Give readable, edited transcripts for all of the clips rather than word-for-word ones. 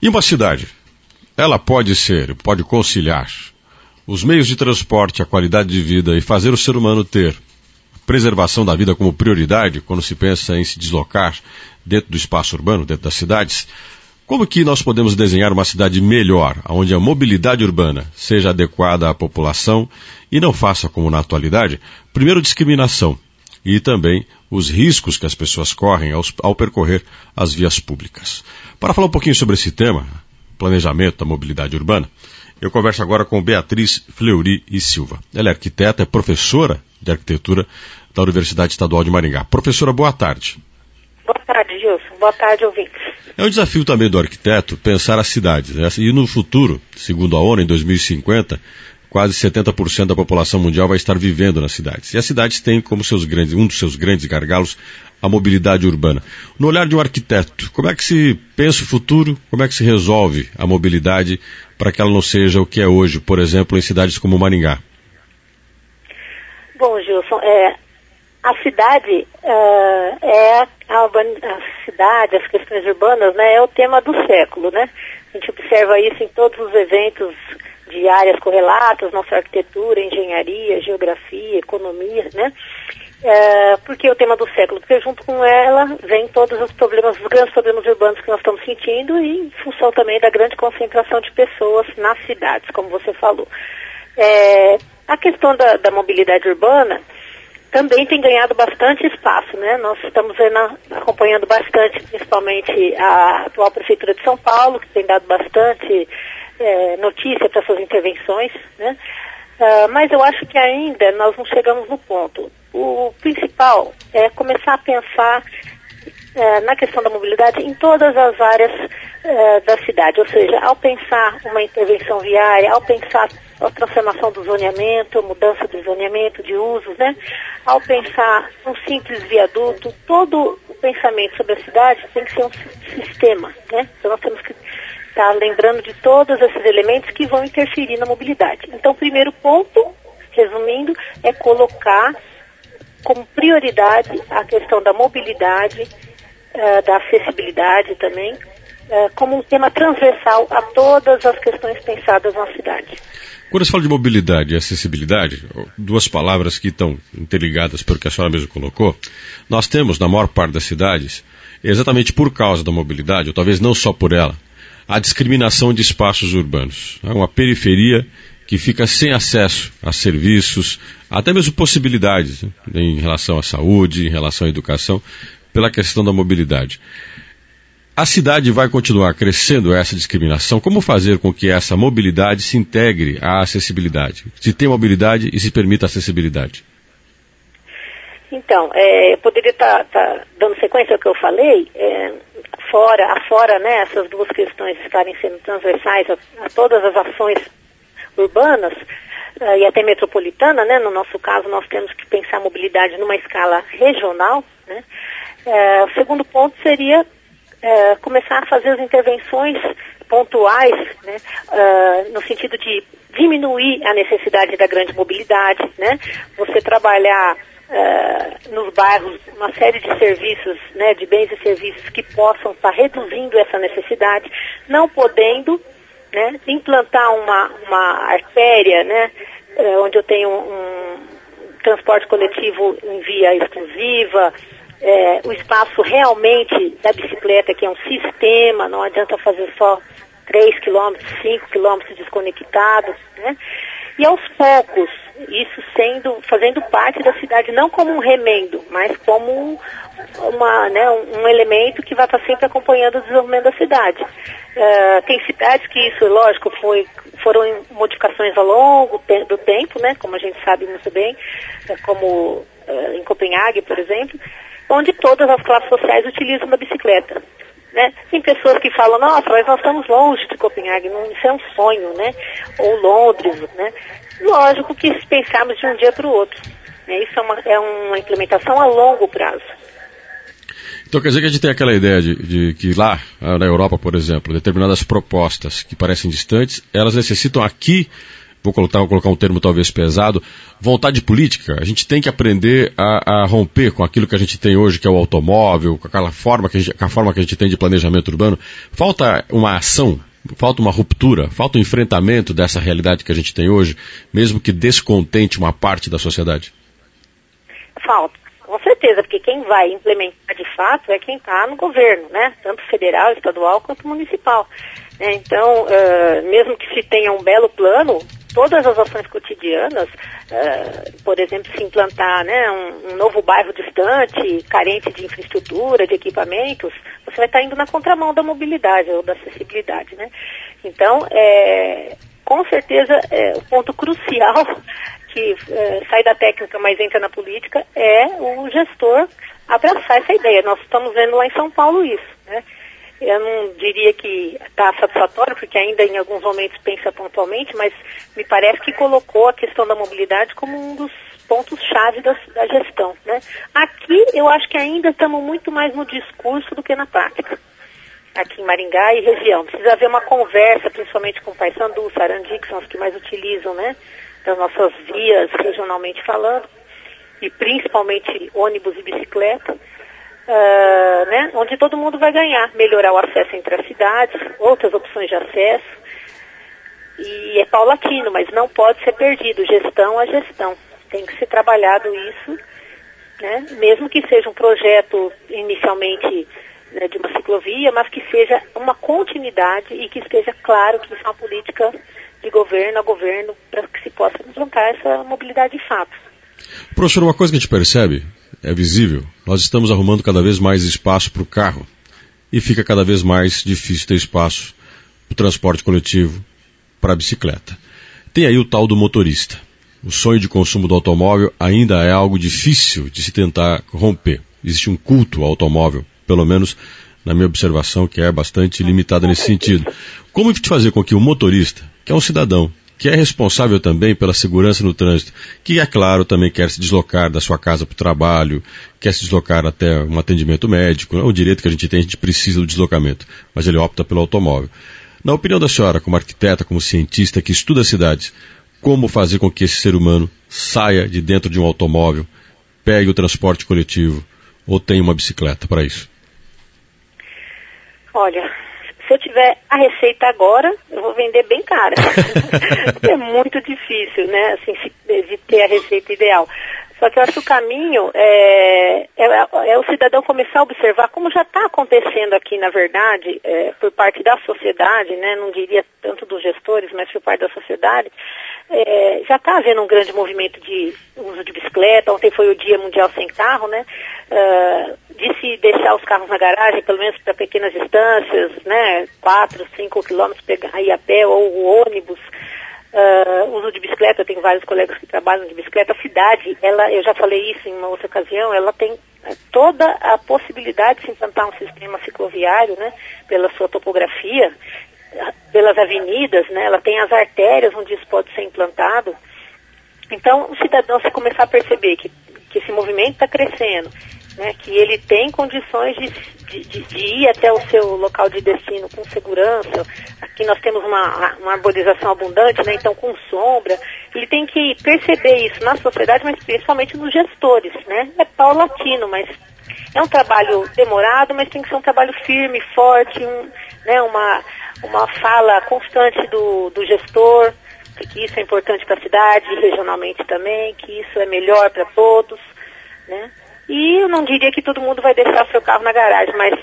E uma cidade, ela pode conciliar os meios de transporte, a qualidade de vida e fazer o ser humano ter preservação da vida como prioridade quando se pensa em se deslocar dentro do espaço urbano, dentro das cidades. Como que nós podemos desenhar uma cidade melhor, onde a mobilidade urbana seja adequada à população e não faça, como na atualidade, primeiro discriminação e também os riscos que as pessoas correm ao percorrer as vias públicas. Para falar um pouquinho sobre esse tema, planejamento da mobilidade urbana, eu converso agora com Beatriz Fleury e Silva. Ela é arquiteta, é professora de arquitetura da Universidade Estadual de Maringá. Professora, boa tarde. Boa tarde, Gilson. Boa tarde, ouvintes. É um desafio também do arquiteto pensar as cidades, né? E no futuro, segundo a ONU, em 2050, quase 70% da população mundial vai estar vivendo nas cidades. E as cidades têm como um dos seus grandes gargalos a mobilidade urbana. No olhar de um arquiteto, como é que se pensa o futuro, como é que se resolve a mobilidade para que ela não seja o que é hoje, por exemplo, em cidades como Maringá? Bom, Gilson, a cidade as questões urbanas, né, é o tema do século, né? A gente observa isso em todos os eventos de áreas correlatas, nossa arquitetura, engenharia, geografia, economia, né? Por que o tema do século? Porque junto com ela vem todos os grandes problemas urbanos que nós estamos sentindo e em função também da grande concentração de pessoas nas cidades, como você falou. A questão da mobilidade urbana também tem ganhado bastante espaço, né? Nós estamos acompanhando bastante, principalmente a atual Prefeitura de São Paulo, que tem dado bastante notícia para suas intervenções, né? Mas eu acho que ainda nós não chegamos no ponto. O principal é começar a pensar na questão da mobilidade em todas as áreas da cidade, ou seja, ao pensar uma intervenção viária, ao pensar a transformação do zoneamento, mudança do zoneamento, de usos, né? Ao pensar um simples viaduto, todo o pensamento sobre a cidade tem que ser um sistema, né? Então nós temos que estar lembrando de todos esses elementos que vão interferir na mobilidade. Então o primeiro ponto, resumindo, é colocar como prioridade a questão da mobilidade, da acessibilidade também, como um tema transversal a todas as questões pensadas na cidade. Quando se fala de mobilidade e acessibilidade, duas palavras que estão interligadas pelo que a senhora mesmo colocou, nós temos na maior parte das cidades, exatamente por causa da mobilidade, ou talvez não só por ela, a discriminação de espaços urbanos. É uma periferia que fica sem acesso a serviços, até mesmo possibilidades, né, em relação à saúde, em relação à educação, pela questão da mobilidade. A cidade vai continuar crescendo essa discriminação? Como fazer com que essa mobilidade se integre à acessibilidade? Se tem mobilidade e se permita acessibilidade? Então, eu poderia estar dando sequência ao que eu falei, fora, né, essas duas questões estarem sendo transversais a todas as ações urbanas e até metropolitana, né? No nosso caso, nós temos que pensar a mobilidade numa escala regional, né? O segundo ponto seria começar a fazer as intervenções pontuais, né, no sentido de diminuir a necessidade da grande mobilidade, né? Você trabalhar nos bairros uma série de serviços, né, de bens e serviços que possam estar reduzindo essa necessidade, não podendo, né, implantar uma artéria, né, onde eu tenho um transporte coletivo em via exclusiva, o espaço realmente da bicicleta, que é um sistema, não adianta fazer só 3 quilômetros, 5 quilômetros desconectados, né? E aos poucos, isso fazendo parte da cidade, não como um remendo, mas como um elemento que vai estar sempre acompanhando o desenvolvimento da cidade. Tem cidades que isso, lógico, foram modificações ao longo do tempo, né? Como a gente sabe muito bem, como em Copenhague, por exemplo, onde todas as classes sociais utilizam a bicicleta, né? Tem pessoas que falam, nossa, mas nós estamos longe de Copenhague, isso é um sonho, né? Ou Londres, né? Lógico que se pensarmos de um dia para o outro, né? Isso é uma implementação a longo prazo. Então quer dizer que a gente tem aquela ideia de que lá, na Europa, por exemplo, determinadas propostas que parecem distantes, elas necessitam aqui vou colocar um termo talvez pesado, vontade política. A gente tem que aprender a romper com aquilo que a gente tem hoje, que é o automóvel, com a forma que a gente tem de planejamento urbano. Falta uma ação, falta uma ruptura, falta um enfrentamento dessa realidade que a gente tem hoje, mesmo que descontente uma parte da sociedade. Falta, com certeza, porque quem vai implementar de fato é quem está no governo, né? Tanto federal, estadual quanto municipal. Então, mesmo que se tenha um belo plano, todas as ações cotidianas, por exemplo, se implantar, né, um novo bairro distante, carente de infraestrutura, de equipamentos, você vai estar indo na contramão da mobilidade ou da acessibilidade, né? Então, com certeza, o ponto crucial que sai da técnica, mas entra na política, é o gestor abraçar essa ideia. Nós estamos vendo lá em São Paulo isso, né? Eu não diria que está satisfatório, porque ainda em alguns momentos pensa pontualmente, mas me parece que colocou a questão da mobilidade como um dos pontos-chave da gestão, né? Aqui eu acho que ainda estamos muito mais no discurso do que na prática. Aqui em Maringá e região. Precisa haver uma conversa, principalmente com Paissandu, Sarandi, que são os que mais utilizam, né, das nossas vias regionalmente falando, e principalmente ônibus e bicicleta. Né, onde todo mundo vai ganhar, melhorar o acesso entre as cidades, outras opções de acesso, e é paulatino, mas não pode ser perdido, gestão a gestão, tem que ser trabalhado isso, né, mesmo que seja um projeto inicialmente, né, de uma ciclovia, mas que seja uma continuidade e que esteja claro que isso é uma política de governo a governo para que se possa implantar essa mobilidade de fato. Professor, uma coisa que a gente percebe, é visível, nós estamos arrumando cada vez mais espaço para o carro e fica cada vez mais difícil ter espaço para o transporte coletivo, para a bicicleta. Tem aí o tal do motorista. O sonho de consumo do automóvel ainda é algo difícil de se tentar romper. Existe um culto ao automóvel, pelo menos na minha observação, que é bastante limitada nesse sentido. Como fazer com que o motorista, que é um cidadão, que é responsável também pela segurança no trânsito, que, é claro, também quer se deslocar da sua casa para o trabalho, quer se deslocar até um atendimento médico, é um direito que a gente precisa do deslocamento, mas ele opta pelo automóvel. Na opinião da senhora, como arquiteta, como cientista que estuda cidades, como fazer com que esse ser humano saia de dentro de um automóvel, pegue o transporte coletivo ou tenha uma bicicleta para isso? Olha, se eu tiver a receita agora, eu vou vender bem cara. É muito difícil, né, assim, de ter a receita ideal. Só que eu acho que o caminho é o cidadão começar a observar como já está acontecendo aqui, na verdade, por parte da sociedade, né, não diria tanto dos gestores, mas por parte da sociedade, já está havendo um grande movimento de uso de bicicleta. Ontem foi o Dia Mundial Sem Carro, né, de se deixar os carros na garagem, pelo menos para pequenas distâncias, né, 4, 5 quilômetros, pegar ir a pé ou o ônibus. Uso de bicicleta, eu tenho vários colegas que trabalham de bicicleta. A cidade, eu já falei isso em uma outra ocasião, ela tem toda a possibilidade de se implantar um sistema cicloviário, né, pela sua topografia, pelas avenidas, né, ela tem as artérias onde isso pode ser implantado. Então, o cidadão, se começar a perceber que esse movimento está crescendo, né, que ele tem condições de ir até o seu local de destino com segurança. Aqui nós temos uma arborização abundante, né, então com sombra. Ele tem que perceber isso na sociedade, mas principalmente nos gestores, né. É paulatino, mas é um trabalho demorado, mas tem que ser um trabalho firme, forte, né, uma fala constante do gestor, que isso é importante para a cidade, regionalmente também, que isso é melhor para todos, né. E eu não diria que todo mundo vai deixar seu carro na garagem, mas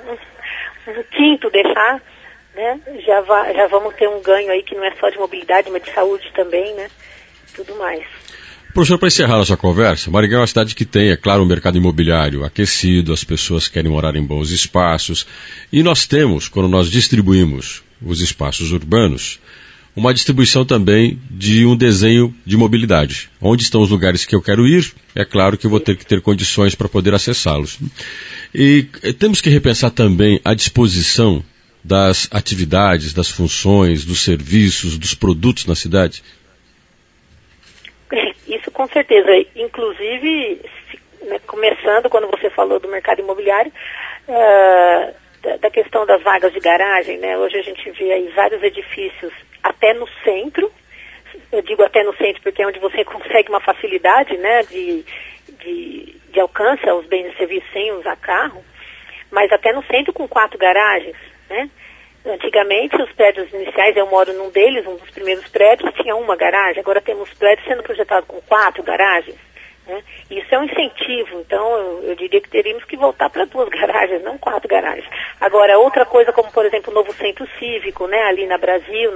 um quinto deixar, né, já vamos ter um ganho aí que não é só de mobilidade, mas de saúde também, né, tudo mais. Professor, para encerrar nossa conversa, Maringá é uma cidade que tem, é claro, um mercado imobiliário aquecido, as pessoas querem morar em bons espaços, e nós temos, quando nós distribuímos os espaços urbanos, uma distribuição também de um desenho de mobilidade. Onde estão os lugares que eu quero ir, é claro que eu vou ter que ter condições para poder acessá-los. E temos que repensar também a disposição das atividades, das funções, dos serviços, dos produtos na cidade. Isso com certeza. Inclusive, né, começando quando você falou do mercado imobiliário, da questão das vagas de garagem, né? Hoje a gente vê aí vários edifícios até no centro, eu digo até no centro porque é onde você consegue uma facilidade, né, de alcance aos bens e serviços sem usar carro, mas até no centro com 4 garagens, né? Antigamente os prédios iniciais, eu moro num deles, um dos primeiros prédios, tinha 1 garagem, agora temos prédios sendo projetados com 4 garagens, né? Isso é um incentivo, então eu diria que teríamos que voltar para 2 garagens, não 4 garagens. Agora, outra coisa como, por exemplo, o novo centro cívico, né, ali na Brasil,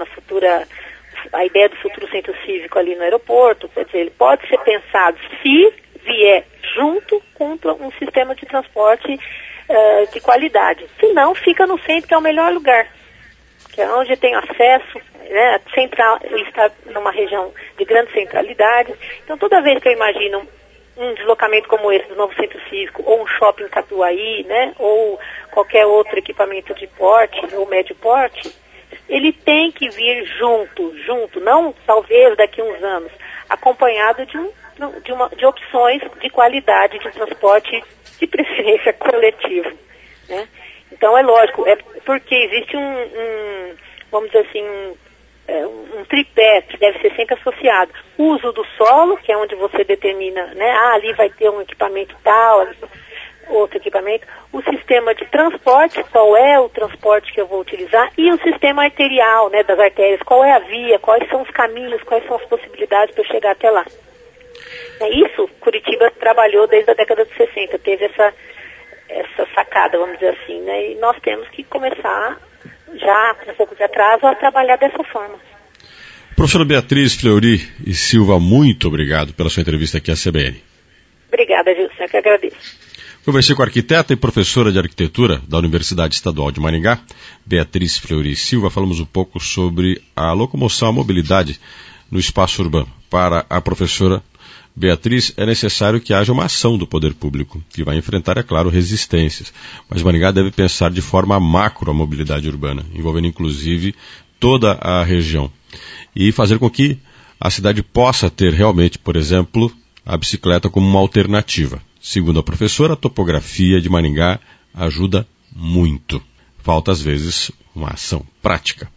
a ideia do futuro centro cívico ali no aeroporto, quer dizer, ele pode ser pensado se vier junto com um sistema de transporte de qualidade. Se não, fica no centro, que é o melhor lugar, que é onde tem acesso, né, central, ele está numa região de grande centralidade. Então, toda vez que eu imagino um deslocamento como esse do novo centro cívico, ou um shopping Catuaí, né, ou qualquer outro equipamento de porte, ou médio porte, ele tem que vir junto, não talvez daqui a uns anos, acompanhado de opções de qualidade de transporte, de preferência coletivo, né? Então é lógico, é porque existe vamos dizer assim, um tripé que deve ser sempre associado. O uso do solo, que é onde você determina, né, ali vai ter um equipamento tal, outro equipamento. O sistema de transporte, qual é o transporte que eu vou utilizar, e o sistema arterial, né, das artérias, qual é a via, quais são os caminhos, quais são as possibilidades para eu chegar até lá. Isso, Curitiba trabalhou desde a década de 60, teve essa sacada, vamos dizer assim, né? E nós temos que começar, já com um pouco de atraso, a trabalhar dessa forma. Professora Beatriz Fleury e Silva, muito obrigado pela sua entrevista aqui à CBN. Obrigada, Gilson, eu que agradeço. Conversei com a arquiteta e professora de arquitetura da Universidade Estadual de Maringá, Beatriz Fleury Silva. Falamos um pouco sobre a locomoção, a mobilidade no espaço urbano. Para a professora Beatriz, é necessário que haja uma ação do poder público, que vai enfrentar, é claro, resistências. Mas Maringá deve pensar de forma macro a mobilidade urbana, envolvendo inclusive toda a região. E fazer com que a cidade possa ter realmente, por exemplo, a bicicleta como uma alternativa. Segundo a professora, a topografia de Maringá ajuda muito. Falta, às vezes, uma ação prática.